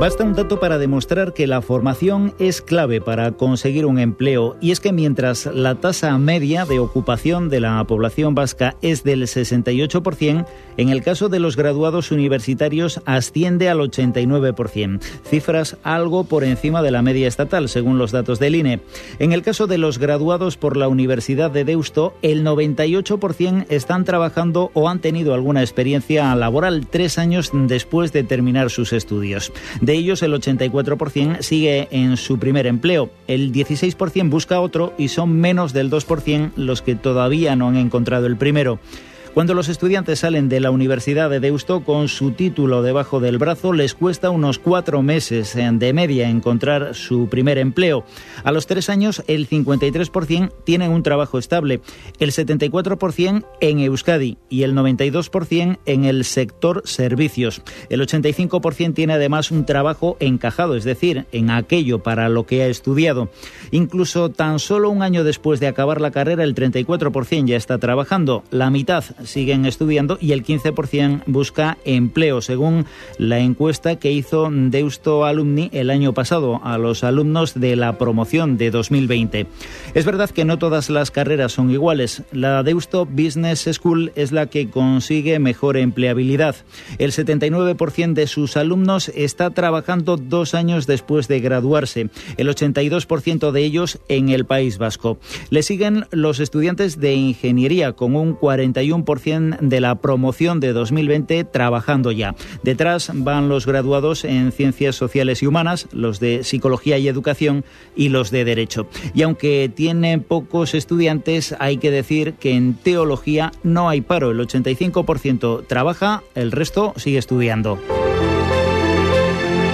Basta un dato para demostrar que la formación es clave para conseguir un empleo, y es que mientras la tasa media de ocupación de la población vasca es del 68%, en el caso de los graduados universitarios asciende al 89%, cifras algo por encima de la media estatal, según los datos del INE. En el caso de los graduados por la Universidad de Deusto, el 98% están trabajando o han tenido alguna experiencia laboral 3 años después de terminar sus estudios. De ellos, el 84% sigue en su primer empleo, el 16% busca otro y son menos del 2% los que todavía no han encontrado el primero. Cuando los estudiantes salen de la Universidad de Deusto con su título debajo del brazo, les cuesta unos 4 meses de media encontrar su primer empleo. A los 3 años, el 53% tienen un trabajo estable, el 74% en Euskadi y el 92% en el sector servicios. El 85% tiene además un trabajo encajado, es decir, en aquello para lo que ha estudiado. Incluso tan solo un año después de acabar la carrera, el 34% ya está trabajando, la mitad siguen estudiando y el 15% busca empleo, según la encuesta que hizo Deusto Alumni el año pasado a los alumnos de la promoción de 2020. Es verdad que no todas las carreras son iguales. La Deusto Business School es la que consigue mejor empleabilidad. El 79% de sus alumnos está trabajando 2 años después de graduarse, el 82% de ellos en el País Vasco. Le siguen los estudiantes de ingeniería con un 41% de la promoción de 2020 trabajando ya. Detrás van los graduados en Ciencias Sociales y Humanas, los de Psicología y Educación y los de Derecho. Y aunque tienen pocos estudiantes, hay que decir que en Teología no hay paro. El 85% trabaja, el resto sigue estudiando.